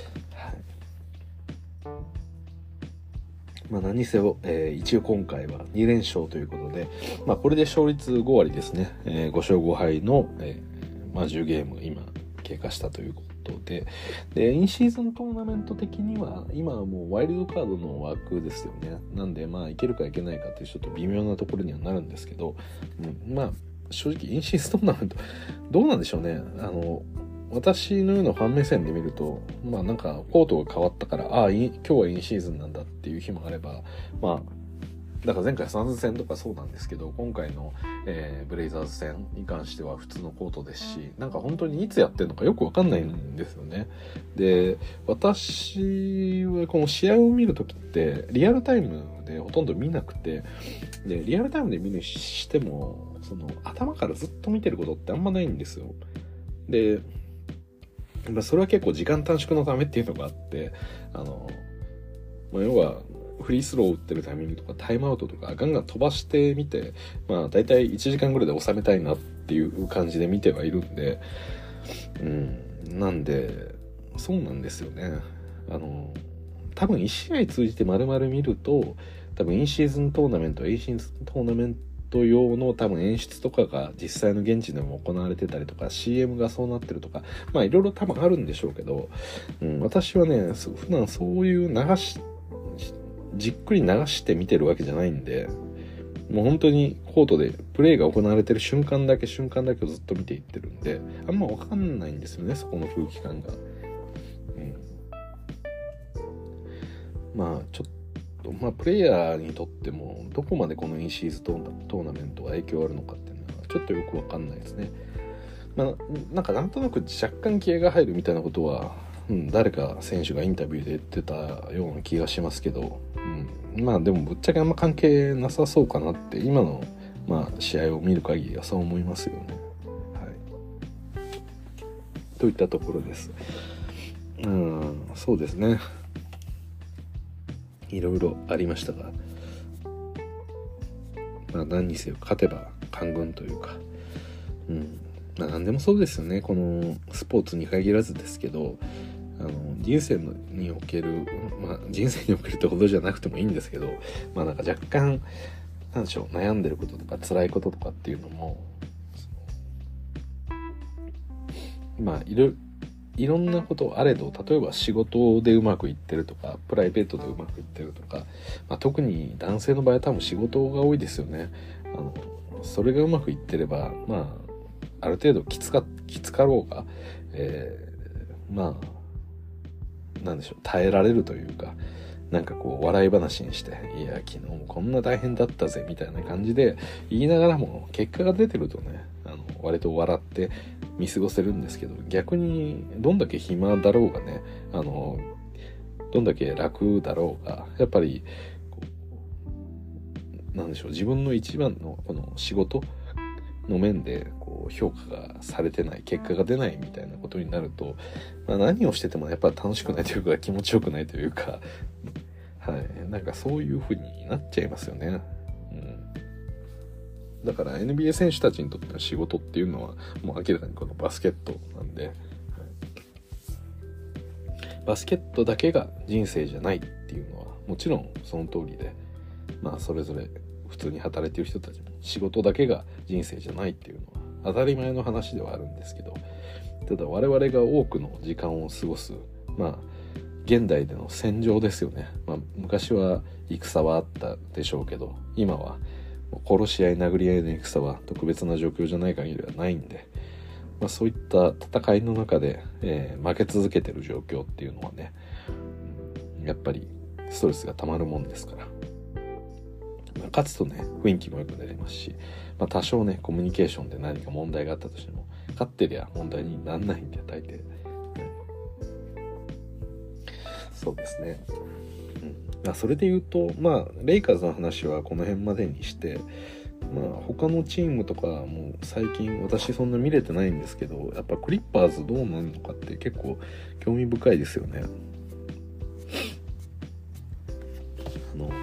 まあ何にせよ、えー、一応今回はに連勝ということで、まあこれで勝率ご割ですね、えー、ご勝ご敗の、えー、まあじゅうゲーム今経過したということで、でインシーズントーナメント的には今はもうワイルドカードの枠ですよね。なんでまあいけるかいけないかっていうちょっと微妙なところにはなるんですけど、うん、まあ正直インシーズントーナメントどうなんでしょうね。あの私のようなファン目線で見ると、まあなんかコートが変わったから、ああ今日はインシーズンなんだっていう日もあれば、まあだから前回サンズ戦とかそうなんですけど、今回の、えー、ブレイザーズ戦に関しては普通のコートですし、なんか本当にいつやってるのかよくわかんないんですよね。で、私はこの試合を見るときってリアルタイムでほとんど見なくて、でリアルタイムで見るしてもその頭からずっと見てることってあんまないんですよ。で、まあ、それは結構時間短縮のためっていうのがあって、あの、まあ、要はフリースローを打ってるタイミングとかタイムアウトとかガンガン飛ばしてみて、まあ大体いちじかんぐらいで収めたいなっていう感じで見てはいるんで、うん、なんでそうなんですよね。あの多分いち試合通じて丸々見ると、多分インシーズントーナメント、エーシーズントーナメント用の多分演出とかが実際の現地でも行われてたりとか シーエム がそうなってるとか、まあいろいろ多分あるんでしょうけど、うん、私はね普段そういう流しじっくり流して見てるわけじゃないんで、もう本当にコートでプレーが行われてる瞬間だけ瞬間だけをずっと見ていってるんで、あんま分かんないんですよね、そこの空気感が。うん、まあちょっとまあプレイヤーにとってもどこまでこのインシーズントーナメントが影響あるのかっていうのはちょっとよく分かんないですね。まあなんかなんとなく若干気合が入るみたいなことは、うん、誰か選手がインタビューで言ってたような気がしますけど、うん、まあでもぶっちゃけあんま関係なさそうかなって今の、まあ、試合を見る限りはそう思いますよね。はい、といったところです。うん、そうですね。いろいろありましたが、まあ何にせよ勝てば官軍というか、うん、 まあ何でもそうですよね。このスポーツに限らずですけど、あの人生における、まあ人生におけるってほどじゃなくてもいいんですけど、まあなんか若干なんでしょう、悩んでることとか辛いこととかっていうのも、まあいろいろんなことあれど、例えば仕事でうまくいってるとかプライベートでうまくいってるとか、まあ、特に男性の場合は多分仕事が多いですよね。あのそれがうまくいってれば、まあある程度きつかきつかろうが、えー、まあなんでしょう、耐えられるというか、なんかこう笑い話にして、いや昨日もこんな大変だったぜみたいな感じで言いながらも、結果が出てるとね、あの割と笑って見過ごせるんですけど、逆にどんだけ暇だろうがね、あのどんだけ楽だろうが、やっぱりこうなんでしょう、自分の一番のこの仕事の面でこう評価がされてない、結果が出ないみたいなことになると、まあ、何をしててもやっぱり楽しくないというか、気持ちよくないというか、はい、なんかそういう風になっちゃいますよね。うん、だから エヌビーエー 選手たちにとっての仕事っていうのはもう明らかにこのバスケットなんで、はい、バスケットだけが人生じゃないっていうのはもちろんその通りで、まあそれぞれ普通に働いてる人たちも仕事だけが人生じゃないっていうのは当たり前の話ではあるんですけど、ただ我々が多くの時間を過ごす、まあ現代での戦場ですよね。まあ、昔は戦はあったでしょうけど、今は殺し合い殴り合いの戦は特別な状況じゃない限りはないんで、まあ、そういった戦いの中で、えー、負け続けてる状況っていうのはね、やっぱりストレスが溜まるもんですから、まあ、勝つとね雰囲気も良くなりますし、まあ、多少ねコミュニケーションで何か問題があったとしても、勝ってりゃ問題にならないんで、大抵。そうですね、うん、あそれで言うと、まあレイカーズの話はこの辺までにして、まあ他のチームとかも最近私そんな見れてないんですけど、やっぱクリッパーズどうなるのかって結構興味深いですよね。あの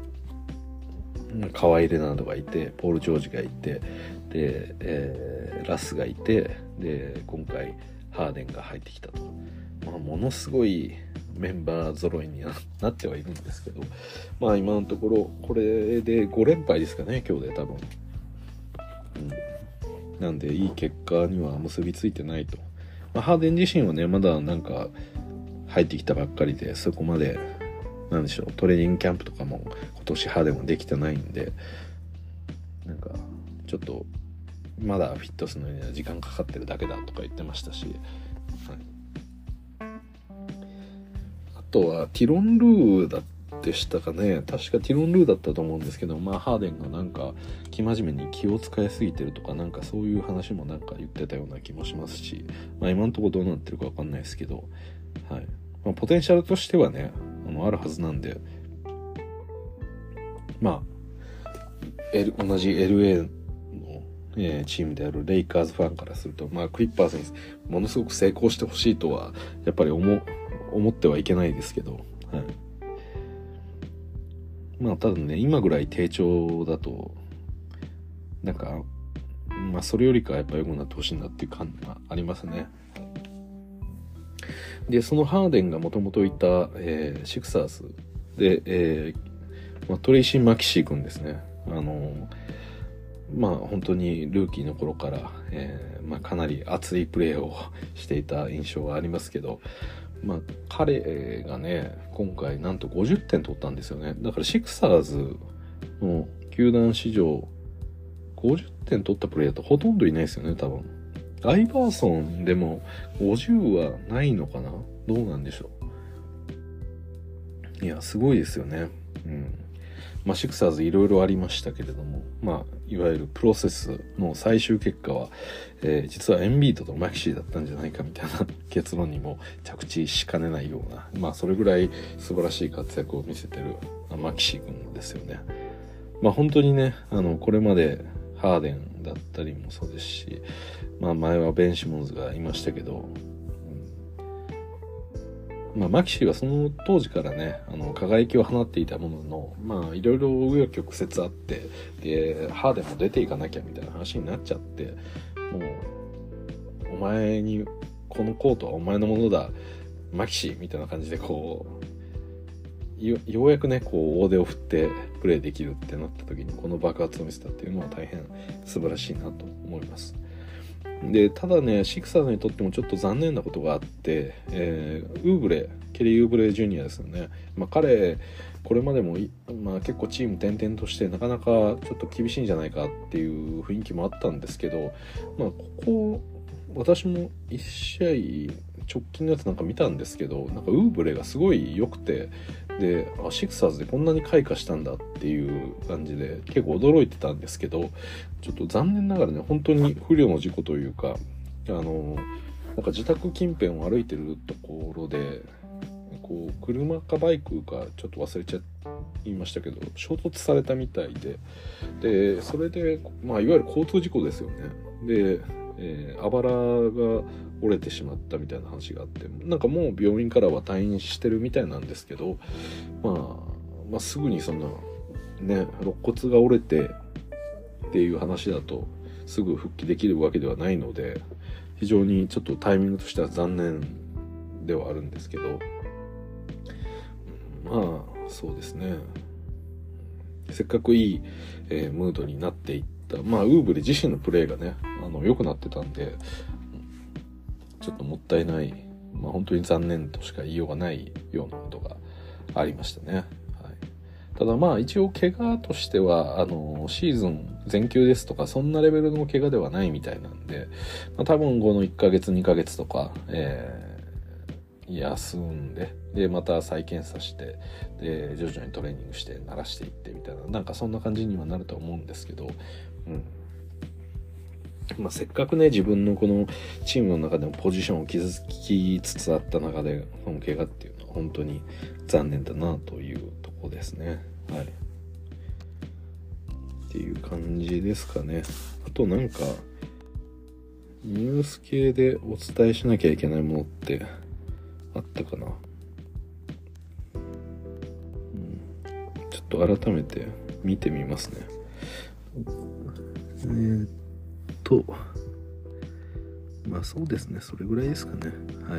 カワイ・レナードがいて、ポール・ジョージがいて、で、えー、ラスがいて、で今回ハーデンが入ってきたと、まあ、ものすごいメンバー揃いになってはいるんですけど、まあ今のところこれでご連敗ですかね、今日で多分、うん、なんでいい結果には結びついてないと、まあ、ハーデン自身はねまだなんか入ってきたばっかりで、そこまでなんでしょう、トレーニングキャンプとかも今年ハーデンはできてないんで、なんかちょっとまだフィットするのには時間かかってるだけだとか言ってましたし、はい、あとはティロン・ルーだでしたかね、確かティロン・ルーだったと思うんですけど、まあハーデンがなんか生真面目に気を使いすぎてるとか、なんかそういう話もなんか言ってたような気もしますし、まあ今のところどうなってるかわかんないですけど、はい、まあ、ポテンシャルとしてはね あのあるはずなんで、まあ、L、同じ エルエー の、えー、チームであるレイカーズファンからすると、まあクリッパーズにものすごく成功してほしいとはやっぱり思思ってはいけないですけど、はい、まあただね今ぐらい低調だとなんかまあそれよりかはやっぱ良くなってほしいなっていう感じがありますね。でそのハーデンがもともといた、えー、シクサーズで、えーまあ、トレイシー・マキシー君ですね、あのー、まあ本当にルーキーの頃から、えーまあ、かなり熱いプレーをしていた印象がありますけど、まあ彼がね今回なんとごじゅってん取ったんですよね。だからシクサーズの球団史上ごじゅってん取ったプレーヤーってほとんどいないですよね、多分。アイバーソンでもごじゅうはないのかな、どうなんでしょう。いやすごいですよね。うん。まあシクサーズいろいろありましたけれども、まあいわゆるプロセスの最終結果は、えー、実はエンビートとマキシーだったんじゃないかみたいな結論にも着地しかねないような、まあそれぐらい素晴らしい活躍を見せてるマキシー君ですよね。まあ本当にね、あのこれまでハーデンだったりもそうですし、まあ前はベン・シモンズがいましたけど、うん、まあマキシーはその当時からねあの輝きを放っていたものの、まあいろいろ紆余曲折あって、でハーデンも出ていかなきゃみたいな話になっちゃって、もうお前にこのコートはお前のものだマキシみたいな感じでこう よ, ようやくねこう大手を振ってプレーできるってなった時にこの爆発を見せたっていうのは大変素晴らしいなと思います。でただねシクサーズにとってもちょっと残念なことがあって、えー、ウーブレケリー・ウーブレジュニアですよね、まあ、彼これまでも、まあ、結構チーム転々としてなかなかちょっと厳しいんじゃないかっていう雰囲気もあったんですけど、まあ、ここ私もいち試合直近のやつなんか見たんですけど、なんかウーブレがすごい良くて、であシクサーズでこんなに開花したんだっていう感じで結構驚いてたんですけど、ちょっと残念ながらね本当に不慮の事故というか、あのなんか自宅近辺を歩いてるところでこう車かバイクかちょっと忘れちゃいましたけど衝突されたみたいで、でそれで、まあ、いわゆる交通事故ですよね。で、えー、あばらが折れてしまったみたいな話があって、なんかもう病院からは退院してるみたいなんですけど、まあ、まあすぐにそんなね肋骨が折れてっていう話だとすぐ復帰できるわけではないので、非常にちょっとタイミングとしては残念ではあるんですけど、まあそうですね、せっかくいい、えー、ムードになっていった、まあウーブレ自身のプレーがねあの良くなってたんでちょっともったいない、まあ本当に残念としか言いようがないようなことがありましたね。はい、ただまあ一応怪我としてはあのシーズン全休ですとかそんなレベルの怪我ではないみたいなんで、まあ、多分このいっかげつにかげつとか、えー、休んででまた再検査してで徐々にトレーニングして慣らしていってみたいな、なんかそんな感じにはなると思うんですけど、うんまあ、せっかくね自分のこのチームの中でもポジションを築きつつあった中でこの怪我っていうのは本当に残念だなというところですね。はい、っていう感じですかね。あとなんかニュース系でお伝えしなきゃいけないものってあったかな、うん、ちょっと改めて見てみますね。えーとまあそうですね、それぐらいですかね。はい、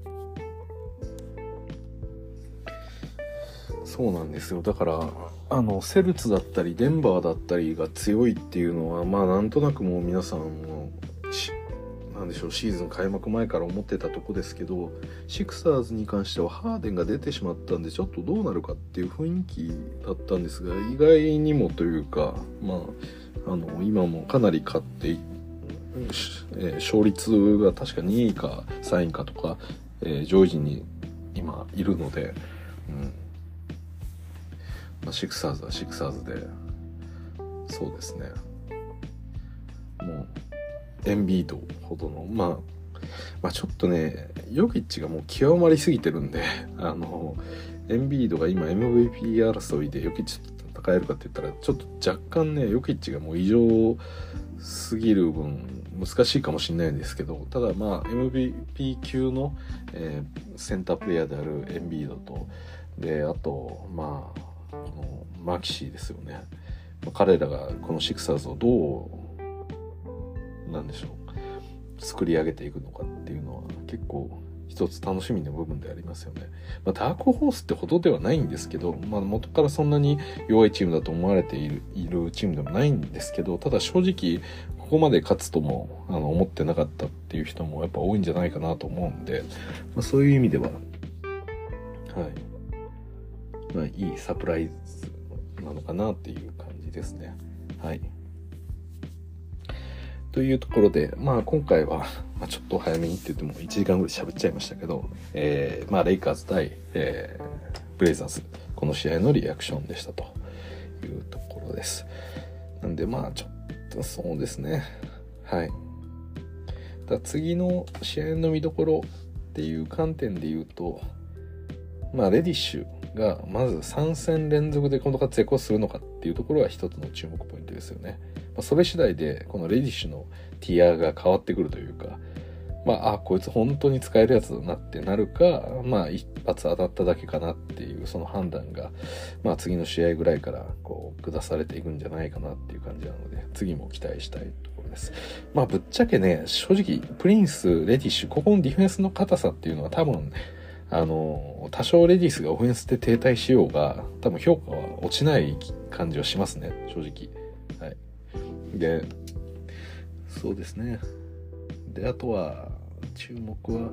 そうなんですよ。だからあのセルツだったりデンバーだったりが強いっていうのはまあなんとなくもう皆さんもなんでしょうシーズン開幕前から思ってたとこですけど、シクサーズに関してはハーデンが出てしまったんでちょっとどうなるかっていう雰囲気だったんですが、意外にもというかまああの今もかなり勝ってい、えー、勝率が確かにいかさんいかとか、えー、上位陣に今いるので、うんまあ、シクサーズはシクサーズでそうですね、もうエンビードほどの、まあ、まあちょっとねヨキッチがもう極まりすぎてるんで、あのエンビードが今 エムブイピー 争いでヨキッチと戦えるかって言ったらちょっと若干ねヨキッチがもう異常すぎる分難しいかもしれないんですけど、ただまあ エムブイピー 級の、えー、センタープレイヤーであるエンビードとであとまあこのマキシーですよね。彼らがこのシクサーズをどうなんでしょう作り上げていくのかっていうのは結構一つ楽しみな部分でありますよね。まあ、ダークホースってほどではないんですけど、まあ、元からそんなに弱いチームだと思われている、いるチームでもないんですけど、ただ正直ここまで勝つともあの思ってなかったっていう人もやっぱ多いんじゃないかなと思うんで、まあ、そういう意味でははい、まあ、いいサプライズなのかなっていう感じですね。はい。というところで、まあ今回は、まあ、ちょっと早めにって言ってもいちじかんぐらい喋っちゃいましたけど、えー、まあレイカーズ対、えー、ブレイザーズ、この試合のリアクションでしたというところです。なんでまあちょっとそうですね。はい。だ次の試合の見どころっていう観点で言うと、まあレディッシュがまずさん戦連続でこの活躍をするのかっていうところが一つの注目ポイントですよね。まあ、それ次第でこのレディッシュのティアが変わってくるというか、 まあ、あ、こいつ本当に使えるやつだなってなるか、まあ、一発当たっただけかなっていう、その判断が、まあ、次の試合ぐらいから、こう、下されていくんじゃないかなっていう感じなので、次も期待したいところです。まあ、ぶっちゃけね、正直、プリンス、レディッシュ、ここのディフェンスの硬さっていうのは多分、あの、多少レディスがオフェンスで停滞しようが、多分評価は落ちない感じはしますね、正直。はい。で、そうですね。で、あとは、注目は、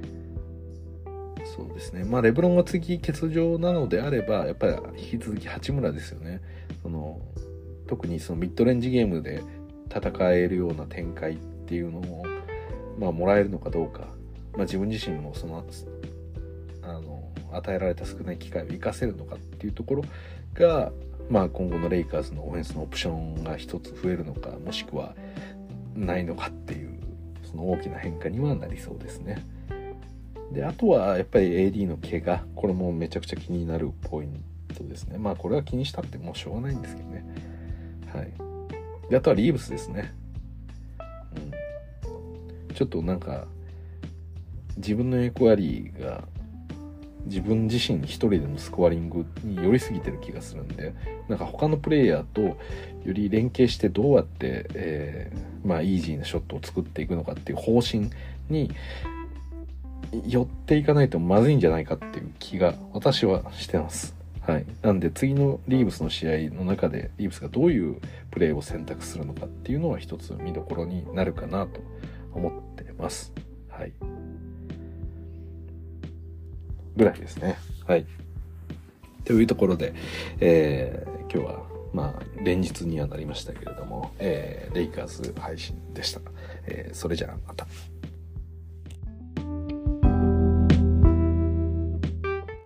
そうですね。まあ、レブロンが次欠場なのであれば、やっぱり引き続き八村ですよね。その、特にそのミッドレンジゲームで戦えるような展開っていうのを、まあ、もらえるのかどうか。まあ、自分自身もその、あの、与えられた少ない機会を生かせるのかっていうところが、まあ、今後のレイカーズのオフェンスのオプションが一つ増えるのか、もしくはないのかっていう、その大きな変化にはなりそうですね。で、あとはやっぱり エーディー の怪我、これもめちゃくちゃ気になるポイントですね。まあこれは気にしたってもうしょうがないんですけどね。はい。で、あとはリーブスですね。うん。ちょっとなんか自分の役割が自分自身一人でのスコアリングに寄りすぎてる気がするんで、なんか他のプレイヤーとより連携してどうやって、えー、まあイージーなショットを作っていくのかっていう方針に寄っていかないとまずいんじゃないかっていう気が私はしてます。はい。なんで次のリーブスの試合の中でリーブスがどういうプレーを選択するのかっていうのは一つ見どころになるかなと思ってます。はい。ぐらいですね。はい。というところで、えー、今日はまあ連日にはなりましたけれども、えー、レイカーズ配信でした。えー、それじゃあまた。